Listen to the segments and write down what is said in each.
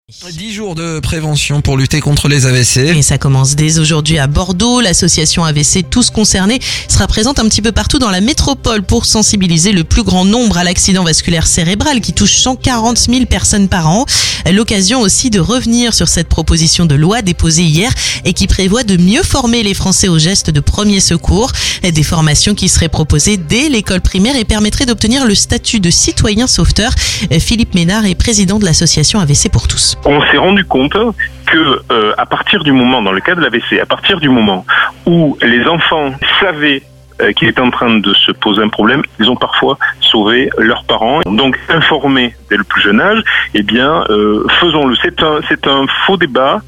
10 jours de prévention pour lutter contre les AVC. Et ça commence dès aujourd'hui à Bordeaux. L'association AVC Tous Concernés sera présente un petit peu partout dans la métropole pour sensibiliser le plus grand nombre à l'accident vasculaire cérébral qui touche 140 000 personnes par an. L'occasion aussi de revenir sur cette proposition de loi déposée hier et qui prévoit de mieux former les Français aux gestes de premier secours. Des formations qui seraient proposées dès l'école primaire et permettraient d'obtenir le statut de citoyen sauveteur. Philippe Ménard est président de l'association AVC pour tous. On s'est rendu compte que à partir du moment, dans le cas de l'AVC, à partir du moment où les enfants savaient qu'il était en train de se poser un problème, ils ont parfois sauvé leurs parents. Donc informer dès le plus jeune âge, faisons-le. C'est un faux débat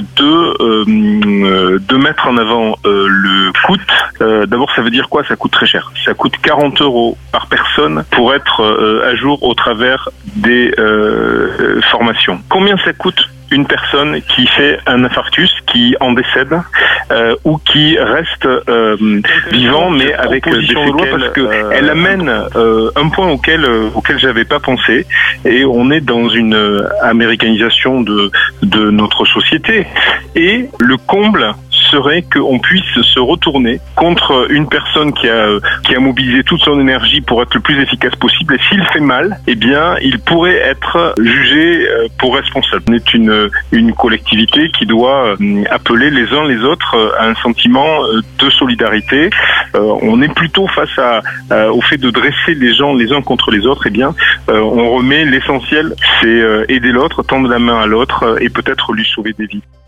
de mettre en avant le coût. D'abord, ça veut dire quoi? Ça coûte très cher. Ça coûte 40 € par personne pour être à jour au travers des formations. Combien ça coûte une personne qui fait un infarctus, qui en décède ou qui reste vivant mais avec des séquelles, parce qu'elle amène un point auquel j'avais pas pensé, et on est dans une américanisation de notre société, et le comble serait qu'on puisse se retourner contre une personne qui a mobilisé toute son énergie pour être le plus efficace possible, et s'il fait mal, il pourrait être jugé pour responsable. On est une collectivité qui doit appeler les uns les autres à un sentiment de solidarité. On est plutôt face au fait de dresser les gens les uns contre les autres. On remet l'essentiel, c'est aider l'autre, tendre la main à l'autre et peut-être lui sauver des vies.